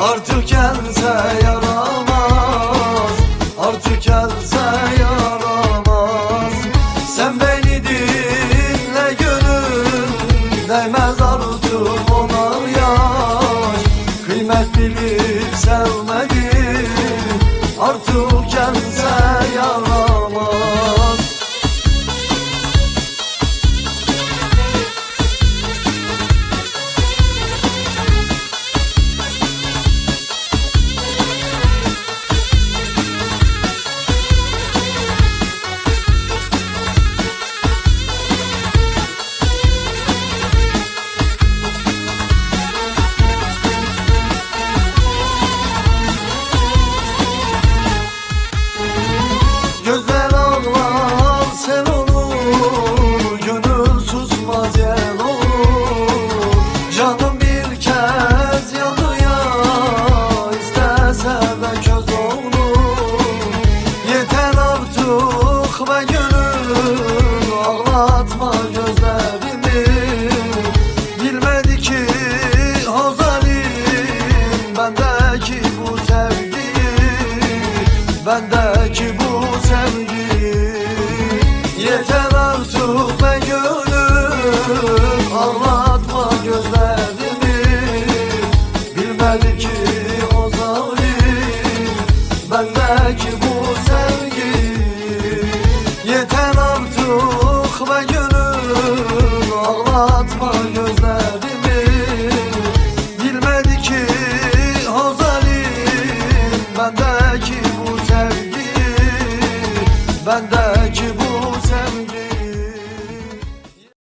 Artık gelse yaramaz, artık gelse yaramaz. Sen beni dinle gönül, değmez artık ona yaş. Kıymet bilip sevmedim, artık gelse yaramaz. Gözler ağlar sen olur, gönül susmaz yel olur. Canım bir kez yandı ya, istese de köz olur. Yeter artık be gönül, ağlatma gözlerimi. Bilmedi ki o zalim, bendeki bu sevgi, bendeki bu sevgi. Yeter artık be gönül, ağlatma gözlerimi. Bilmedi ki o zalim, bendeki bu sevgi. Yeter artık be gönül, ağlatma gözlerimi. Bilmedi ki o zalim, bendeki bu sevgi, bendeki bu sevgi.